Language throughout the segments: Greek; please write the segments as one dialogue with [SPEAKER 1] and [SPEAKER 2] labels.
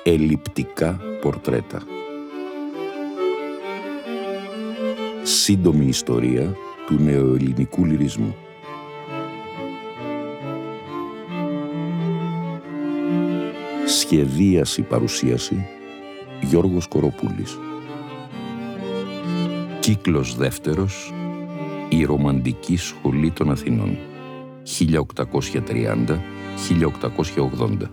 [SPEAKER 1] Ελλειπτικά πορτρέτα. Σύντομη ιστορία του νεοελληνικού λυρισμού. Σχεδίαση παρουσίαση Γιώργος Κοροπούλης. Κύκλος δεύτερος, η Ρομαντική Σχολή των Αθηνών, 1830-1880.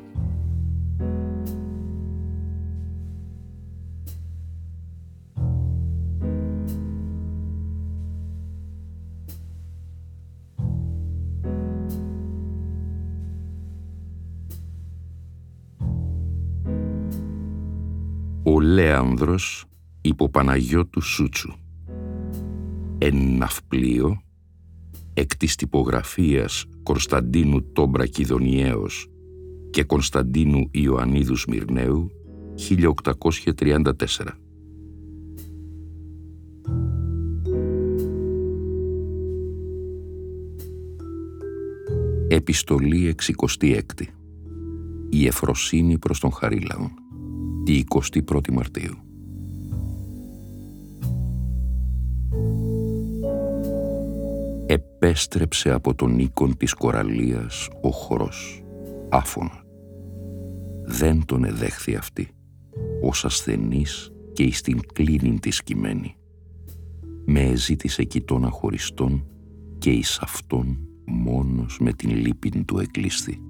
[SPEAKER 1] Ο Λέανδρος υπό Παναγιώτου Σούτσου. Εν ναυπλίο, εκ της τυπογραφίας Κωνσταντίνου Τόμπρα-Κιδωνιέως και Κωνσταντίνου Ιωαννίδου Σμυρναίου, 1834. Επιστολή 66. Η Εφροσύνη προς τον Χαρίλαον, τη 21η Μαρτίου. Επέστρεψε από τον οίκον της κοραλίας ο χορός, άφωνα. Δεν τον εδέχθη αυτή, ως ασθενής και εις την κλίνην της κειμένη. Με εζήτησε κοιτώνα χωριστών και εις αυτόν μόνος με την λύπην του εκλείσθη.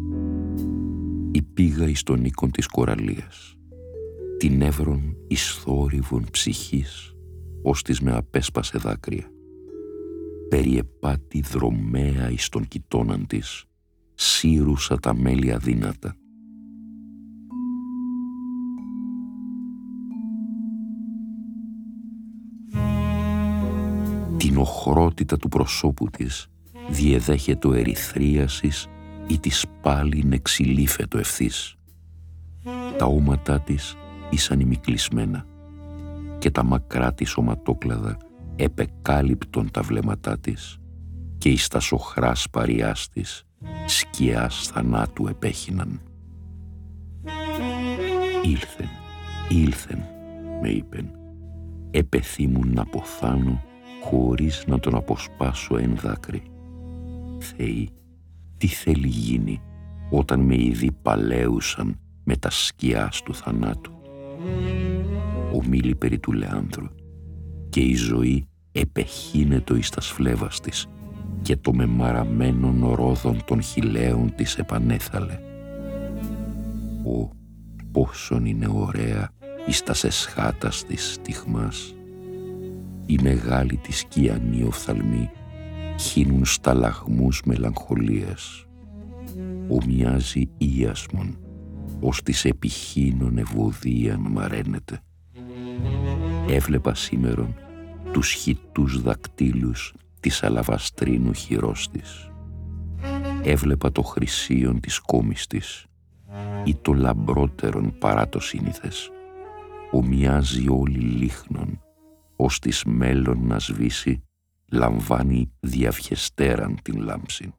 [SPEAKER 1] Υπήγα εις τον οίκον της κοραλίας, την εύρον εις θόρυβον ψυχής, ως της με απέσπασε δάκρυα. Περιεπάτη δρομέα εις τον κοιτώναν της, σύρουσα τα μέλη αδύνατα. Την οχρότητα του προσώπου της διεδέχετο ερυθρίασης ή της πάλιν εξηλήφετο ευθύς. Τα όματά της ήσαν ημικλεισμένα και τα μακρά της σωματόκλαδα επεκάλυπτον τα βλέμματά της και εις τα σοχράς παριάς της σκιάς θανάτου επέχυναν. Ήλθεν, με είπεν, επεθύμουν να ποθάνω χωρίς να τον αποσπάσω εν δάκρυ. Θεοί, τι θέλει γίνει όταν με ήδη παλαίουσαν με τα σκιάς του θανάτου. Ομίλη περί του Λεάνδρου και η ζωή επεχύνετο εις τας φλέβας της και το μεμαραμένον ρόδων των χιλέων της επανέθαλε. Ω, πόσον είναι ωραία εις τας εσχάτας της στιγμάς. Η μεγάλη της κιανή οφθαλμή χύνουν σταλαγμούς μελαγχολίας. Ομοιάζει ίασμον, ως της επιχύνων ευωδίαν μαραίνεται. Έβλεπα σήμερον τους χυτούς δακτύλους της αλαβαστρίνου χειρός της. Έβλεπα το χρυσίον της κόμης της ή το λαμπρότερον παρά το σύνηθες. Ομοιάζει όλη λίχνον, ως της μέλλον να σβήσει, λαμβάνει διαφιεστέραν την λάμψη.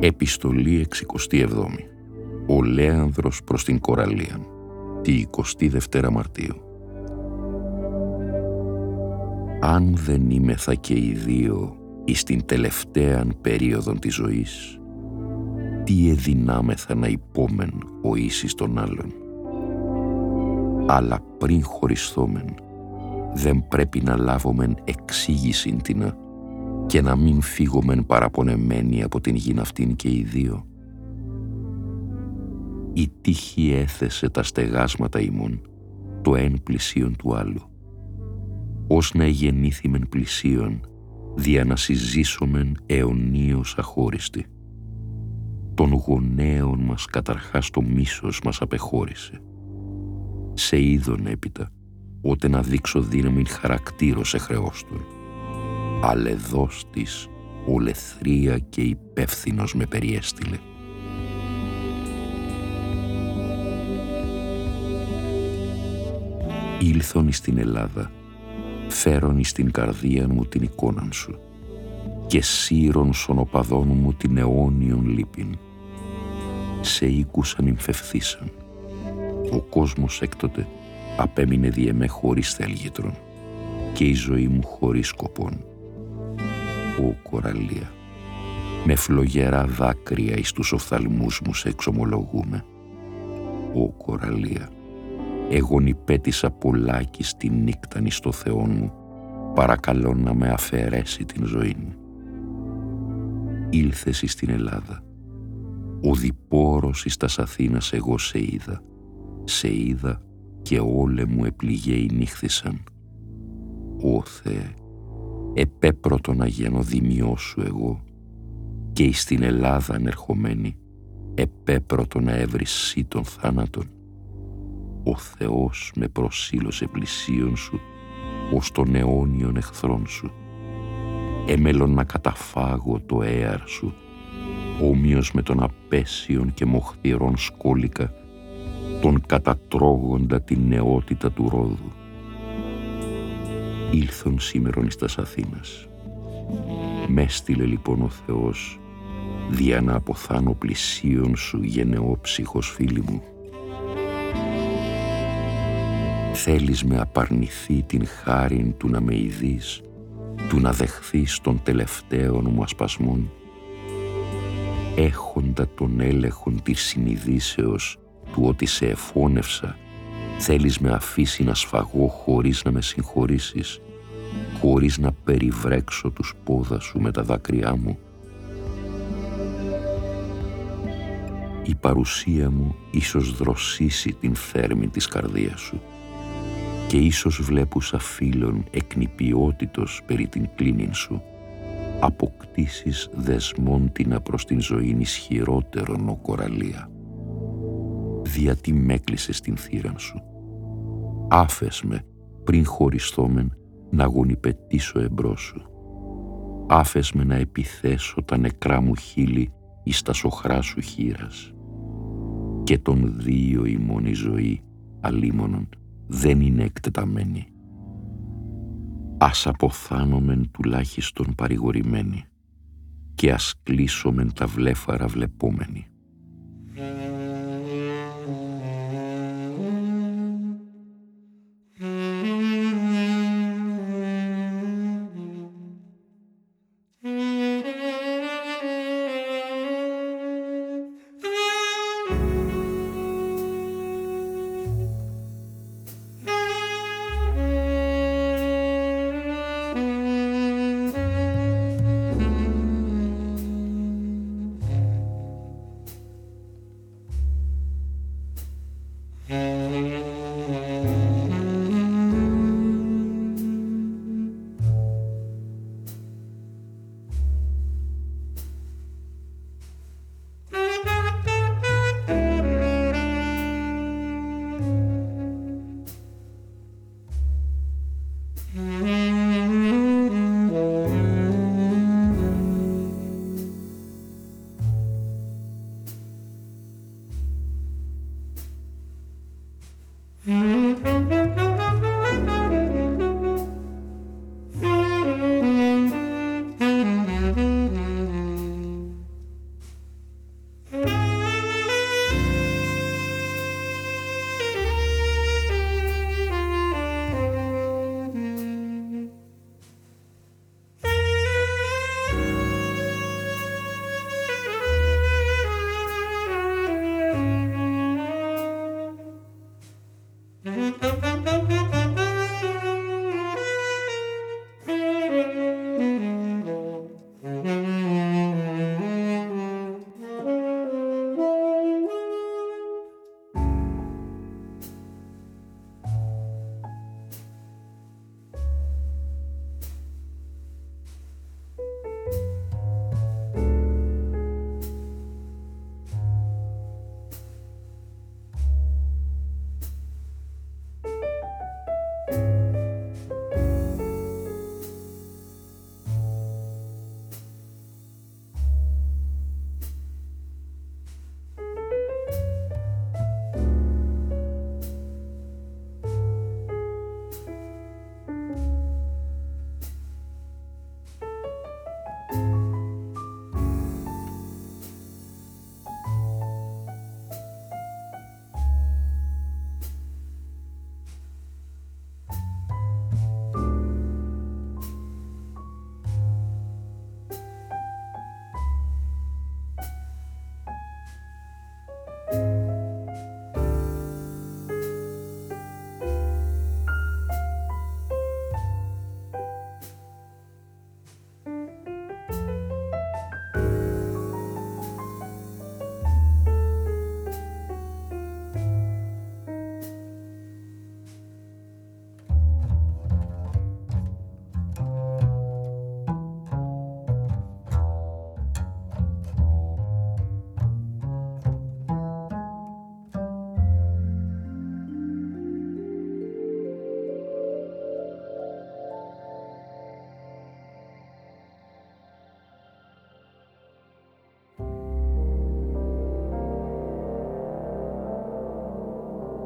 [SPEAKER 1] Επιστολή 67. Ο Λέανδρος προς την Κοραλία, τη 22 Μαρτίου. Αν δεν είμεθα και οι δύο εις την τελευταίαν περίοδον της ζωής, τι εδυνάμεθα να υπόμεν ο εις εις τον άλλον. Αλλά πριν χωριστόμεν, δεν πρέπει να λάβομεν εξήγησιν τίνα και να μην φύγομεν παραπονεμένοι από την γην αυτήν και οι δύο. Η τύχη έθεσε τα στεγάσματα ημών, το εν πλησίον του άλλου, ως να γεννήθημεν πλησίον, δια να συζήσομεν αιωνίως αχώριστοι. Των γονέων μας καταρχάς το μίσος μας απεχώρησε. Σε είδον έπειτα, ότε να δείξω δύναμην χαρακτήρος εχρεώστων. Αλλά εδώς της ολεθρία και υπεύθυνος με περιέστειλε. Ήλθον εις την Ελλάδα, φέρον εις την καρδίαν μου την εικόναν σου και σύρον σον οπαδών μου την αιώνιον λύπην. Σε οίκουσαν εμφευθήσαν. Ο κόσμος έκτοτε απέμεινε δι' εμέ χωρίς θέλγητρον και η ζωή μου χωρίς σκοπόν. Ω Κοραλία, με φλογερά δάκρυα εις τους οφθαλμούς μου σε εξομολογούμε. Ω Κοραλία, εγώ νηπέτησα πολλάκι στην νύκταν εις το Θεόν μου, παρακαλώ να με αφαιρέσει την ζωή μου. Ήλθες εις την Ελλάδα, ο διπόρος εις τας Αθήνας εγώ σε είδα και όλε μου επληγέοι νύχθησαν. Ω Θεέ, επέπρωτο να γίνω δημιός σου εγώ και εις την Ελλάδα ανερχομένη επέπρωτο να έβρεις σύ των θάνατων. Ο Θεός με προσήλωσε πλησίον σου ως των αιώνιων εχθρών σου. Έμελον να καταφάγω το έαρ σου, όμοιος με τον απέσιον και μοχθηρών σκόλικα, τον κατατρώγοντα την νεότητα του ρόδου. Ήλθον σήμερον εις τας Αθήνας. Μ' έστειλε λοιπόν ο Θεός, δια να αποθάνω πλησίον σου γενναιόψυχος φίλη μου. Θέλεις με απαρνηθεί την χάριν του να με ειδείς, του να δεχθείς των τελευταίων μου ασπασμών. Έχοντα τον έλεγχον της συνειδήσεως του ότι σε εφώνευσα, θέλεις με αφήσει να σφαγώ χωρίς να με συγχωρήσεις, χωρίς να περιβρέξω τους πόδα σου με τα δάκρυά μου. Η παρουσία μου ίσως δροσίσει την θέρμη της καρδίας σου και ίσως βλέπουσα φίλων εκνηπιότητος περί την κλίνην σου, αποκτήσεις δεσμόντινα προς την ζωήν ισχυρότερον, ο Κοραλία. Γιατί μ' έκλεισες την θύραν σου. Άφες με πριν χωριστόμεν να γονιπετήσω εμπρός σου. Άφες με να επιθέσω τα νεκρά μου χείλη εις τα σοχρά σου χείλας. Και των δύο ημών η ζωή αλίμονον δεν είναι εκτεταμένη. Ας αποθάνομεν τουλάχιστον παρηγορημένοι και ας κλείσομεν τα βλέφαρα βλεπόμενοι.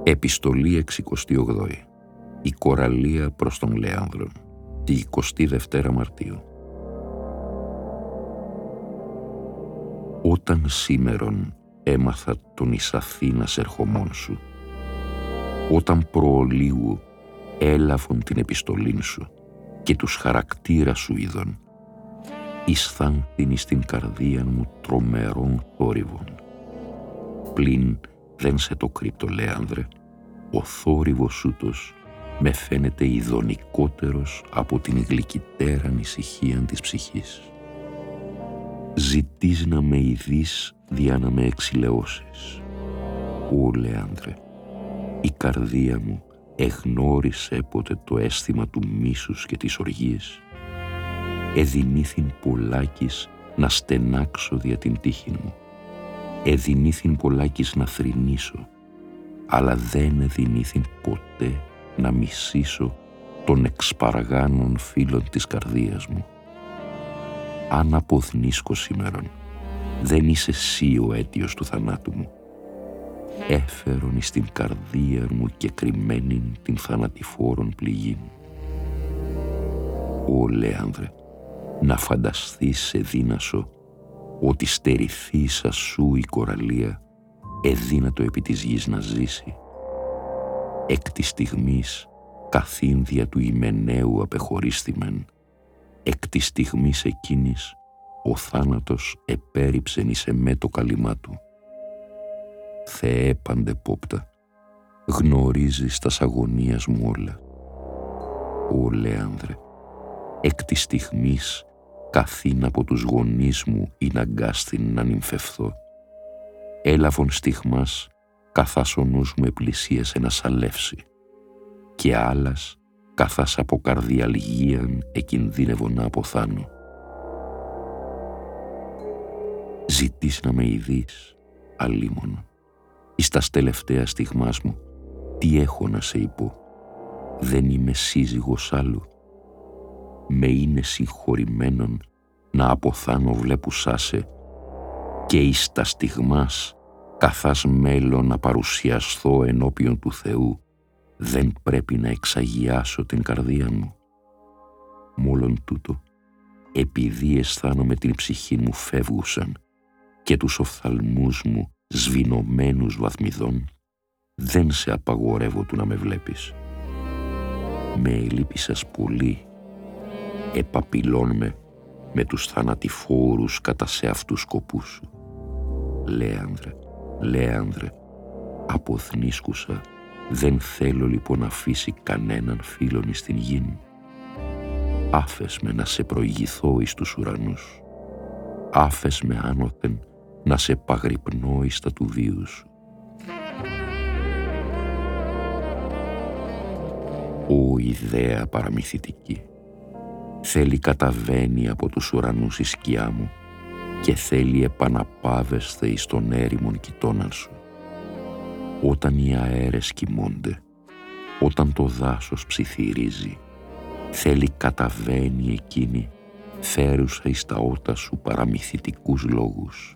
[SPEAKER 1] Επιστολή 68. Η κοραλία προς τον Λέανδρο, τη 22 Μαρτίου. Όταν σήμερον έμαθα τον εις Αθήνας ερχομών σου, όταν προολίγου έλαβον την επιστολήν σου και τους χαρακτήρα σου είδων, εισθάνθην εις την καρδία μου τρομερών θόρυβων. Πλην δεν σε το κρύπτω, Λέανδρε, ο θόρυβος ούτος με φαίνεται ειδονικότερος από την γλυκυτέραν ησυχίαν της ψυχής. Ζητείς να με ειδείς δια να με εξηλαιώσεις. Ω Λέανδρε, η καρδία μου εγνώρισε ποτέ το αίσθημα του μίσους και της οργής. Εδυνήθην πολλάκις να στενάξω δια την τύχην μου. Εδυνήθην πολλάκις να θρηνήσω, αλλά δεν εδυνήθην ποτέ να μισήσω των εξπαργάνων φίλων της καρδίας μου. Αν αποθνίσκω σήμερον, δεν είσαι εσύ ο αίτιος του θανάτου μου. Έφερον εις την καρδία μου και κρυμμένην την θανατηφόρον πληγήν. Ω Λέανδρε, να φανταστείς σε δύνασο ότι στερηθήσα σου η κοραλία εδύνατο επί της γης να ζήσει. Εκ της στιγμής καθήνδια του Ιμεναίου απεχωρίστημεν, εκ της στιγμής εκείνης ο θάνατος επέριψεν εις εμέ το καλυμά του. Θεέ παντεπόπτα, γνωρίζεις τας αγωνίας μου όλα. Ω Λέανδρε, εκ της στιγμής καθήν από τους γονείς μου ειν αγκάστην να νυμφευθώ. Έλαβον στιγμάς καθάς ο νους μου επλησίασε να σαλεύσει και άλλας καθάς από καρδιαλγίαν εκινδύνευω να αποθάνω. Ζητείς να με ειδείς, αλίμονο, εις τας τελευταία στιγμάς μου, τι έχω να σε υπώ. Δεν είμαι σύζυγος άλλου. Με είναι συγχωρημένον να αποθάνω βλέπουσάσε και εις τα στιγμάς καθάς μέλλον να παρουσιαστώ ενώπιον του Θεού, δεν πρέπει να εξαγιάσω την καρδία μου. Μόλον τούτο, επειδή αισθάνομαι την ψυχή μου φεύγουσαν και τους οφθαλμούς μου σβηνωμένους βαθμιδών, δεν σε απαγορεύω του να με βλέπεις. Με ελείπησας πολύ, επαπειλών με τους θανατηφόρους κατά σε αυτούς σκοπούς σου. Λέανδρε, Λέανδρε, αποθνίσκουσα, δεν θέλω λοιπόν να αφήσει κανέναν φίλον εις την γην. Άφες με να σε προηγηθώ εις τους ουρανούς. Άφες με άνωθεν να σε παγρυπνώ εις τα του βίου σου. Ω ιδέα παραμυθιτική, θέλει καταβαίνει από τους ουρανούς η σκιά μου και θέλει επαναπάβεσθε εις τον έρημον κοιτώναν σου. Όταν οι αέρες κοιμώνται, όταν το δάσος ψιθυρίζει, θέλει καταβαίνει εκείνη φέρουσα εις τα ότα σου παραμυθιτικούς λόγους.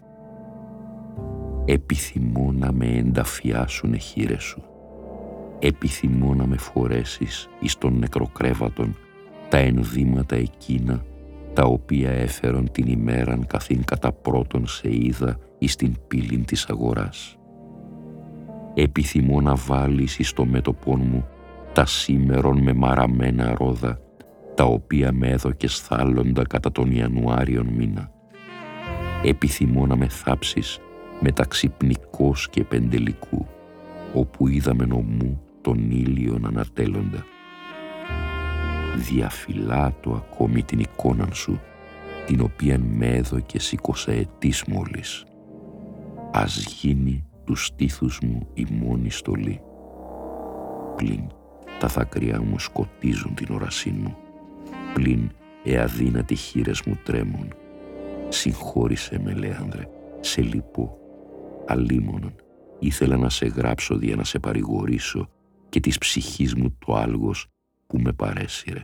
[SPEAKER 1] Επιθυμώ να με ενταφιάσουνε χείλες σου. Επιθυμώ να με φορέσεις εις των νεκροκρέβατων τα ενδύματα εκείνα τα οποία έφερον την ημέραν καθήν κατά πρώτον σε είδα εις την πύλην της αγοράς. Επιθυμώ να βάλεις εις το μέτωπον μου τα σήμερον με μαραμένα ρόδα τα οποία με έδωκες θάλλοντα κατά τον Ιανουάριον μήνα. Επιθυμώ να με θάψεις μεταξύ πνικός και πεντελικού, όπου είδαμε νομού τον ήλιον ανατέλλοντα. Διαφυλάτω ακόμη την εικόναν σου, την οποίαν με έδωκες 20 ετής μόλις. Ας γίνει του στήθους μου η μόνη στολή. Πλην τα δάκρυά μου σκοτίζουν την όρασή μου, πλην αδύνατοι χείλες μου τρέμουν. Συγχώρησέ με, Λέανδρε, σε λυπώ. Αλίμονον, ήθελα να σε γράψω δια να σε παρηγορήσω και της ψυχής μου το άλγος που με παρέσυρε.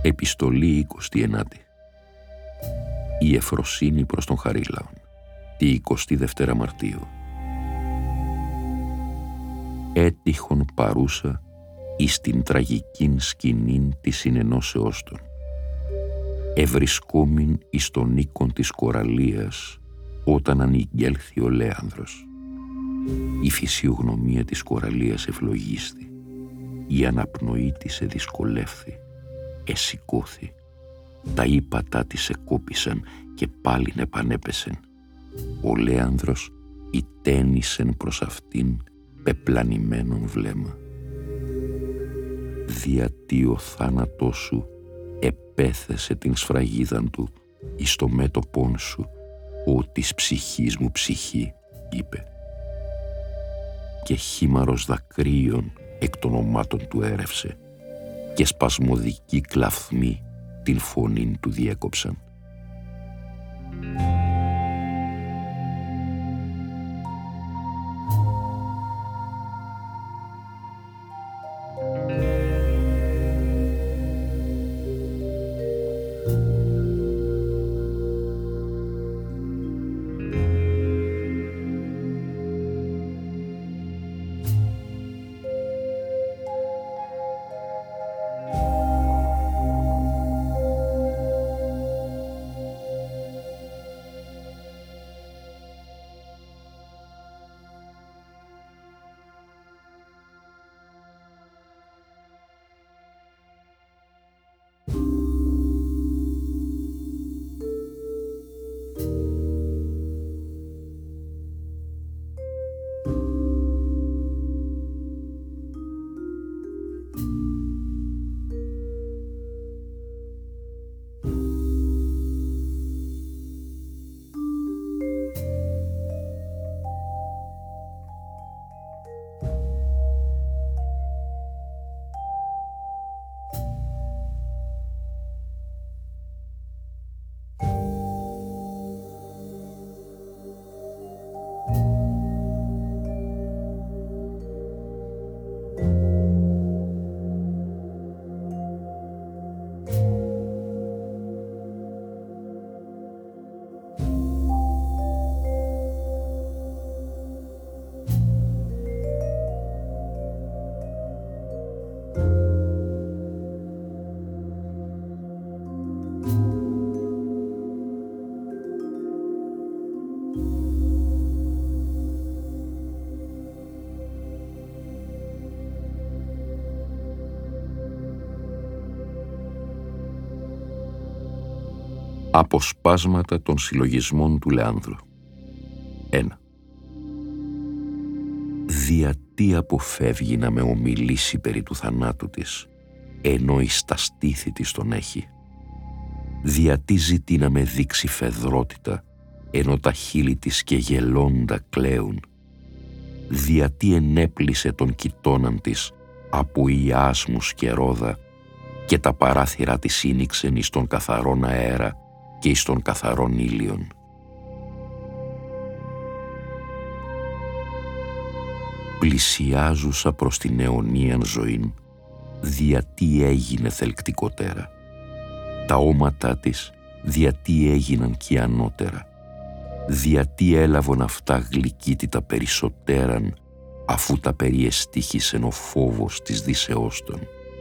[SPEAKER 1] Επιστολή 29. Η Εφροσύνη προς τον Χαρίλαον, τη 22 Μαρτίου. Έτυχον παρούσα εις την τραγικήν σκηνήν της συνενώσεώς των. Ευρισκόμην εις τον οίκον της κοραλίας, όταν ανηγγέλθη ο Λέανδρος. Η φυσιογνωμία της κοραλίας ευλογίστη, η αναπνοή της εδυσκολεύθη, εσηκώθη, τα ύπατά της εκόπησαν και πάλιν επανέπεσεν. Ο Λέανδρος ητένισεν προς αυτήν πεπλανημένον βλέμμα. Διατί ο θάνατός σου επέθεσε την σφραγίδαν του εις το μέτωπόν σου, «Ο της ψυχής μου ψυχή», είπε. Και χήμαρος δακρύων εκ των ωμάτων του έρευσε και σπασμωδικοί κλαφμοί την φωνήν του διέκοψαν. Αποσπάσματα των συλλογισμών του Λεάνδρου. 1. Διατί αποφεύγει να με ομιλήσει περί του θανάτου της, ενώ εις τα στήθη της τον έχει. Διατί ζητεί να με δείξει φεδρότητα, ενώ τα χείλη της και γελώντα κλαίουν. Διατί ενέπλησε τον κοιτώναν της από ιάσμους και ρόδα, και τα παράθυρα της ήνιξεν εις τον καθαρόν αέρα και εις τον καθαρόν ήλιον. Πλησιάζουσα προς την αιωνίαν ζωήν, διατί έγινε θελκτικότερα. Τα όματά της διατί έγιναν κι ανώτερα. Διατί έλαβον αυτά γλυκύτητα περισσότεραν, αφού τα περιεστήχησεν ο φόβος της δύσεώς των.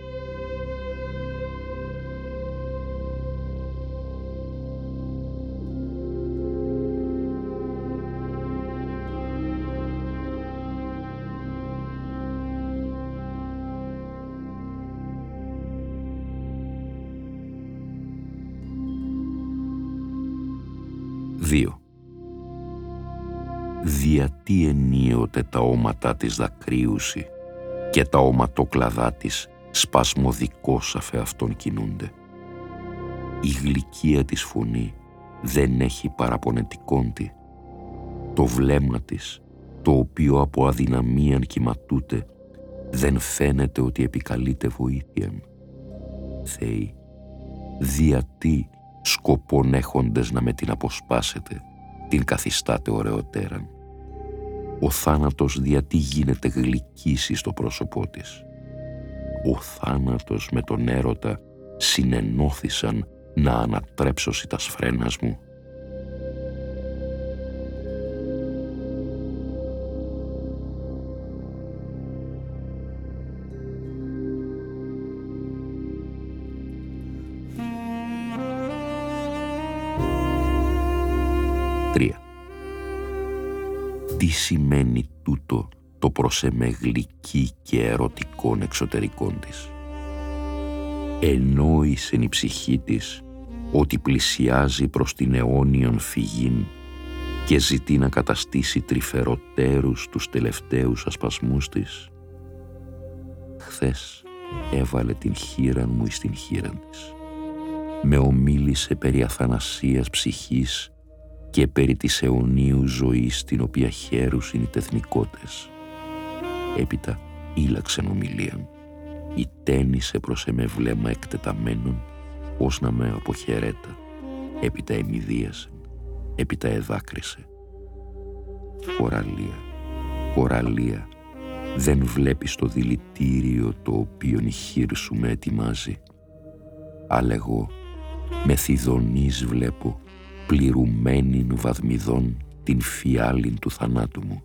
[SPEAKER 1] Διατί ενίοτε τα όματά της δακρύουσι και τα οματόκλαδά της σπασμωδικώς αφ' αυτόν κινούνται. Η γλυκία της φωνή δεν έχει παραπονετικόντι. Το βλέμμα της, το οποίο από αδυναμίαν κυματούται, δεν φαίνεται ότι επικαλείται βοήθειαν. Θεοί, διατί σκοπόν έχοντες να με την αποσπάσετε, την καθιστάτε ωραιότεραν. Ο θάνατος διατί γίνεται γλυκής στο πρόσωπό της. Ο θάνατος με τον έρωτα συνενώθησαν να ανατρέψωσι τα σφρένας μου. Τρία. Τι σημαίνει τούτο το προς εμέ γλυκή και ερωτικών εξωτερικών της? Ενόησεν η ψυχή της ότι πλησιάζει προς την αιώνιον φυγήν και ζητεί να καταστήσει τρυφεροτέρους τους τελευταίους ασπασμούς της. Χθες έβαλε την χείραν μου εις την χείραν της. Με ομίλησε περί αθανασίας ψυχής και περί της αιωνίου ζωής την οποία χαίρουσιν οι τεθνικότες. Έπειτα ήλαξεν ομιλίαν, ητένισε προς εμέ βλέμμα εκτεταμένων, ως να με αποχαιρέτα. Έπειτα εμιδίασεν, έπειτα εδάκρυσε. Κοραλία, κοραλία, δεν βλέπεις το δηλητήριο το οποίον η χείρ σου με ετοιμάζει? Αλλά εγώ με θηδονείς βλέπω, πληρουμένην βαθμιδών την φιάλην του θανάτου μου.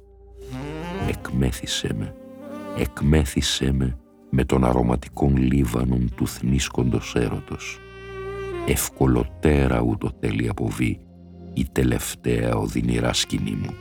[SPEAKER 1] Εκμέθησέ με με τον αρωματικόν λίβανον του θνίσκοντος έρωτος. Ευκολοτέρα ούτω θέλει αποβεί η τελευταία οδυνηρά σκηνή μου.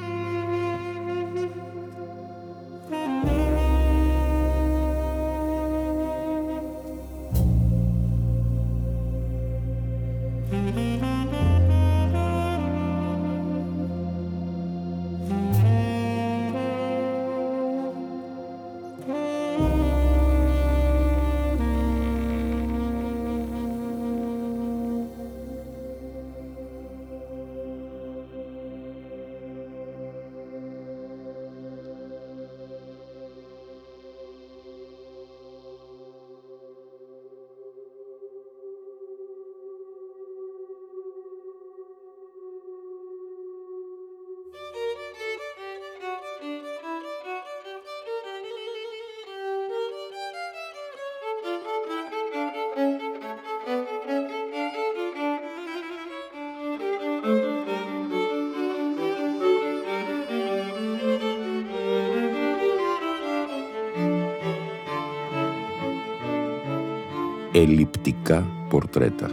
[SPEAKER 1] Ελλειπτικά πορτρέτα.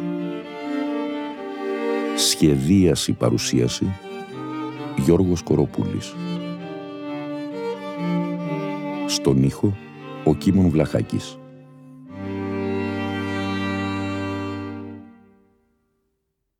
[SPEAKER 1] Σχεδίαση παρουσίαση Γιώργος Κοροπούλης. Στον ήχο ο Κίμων Βλαχάκης.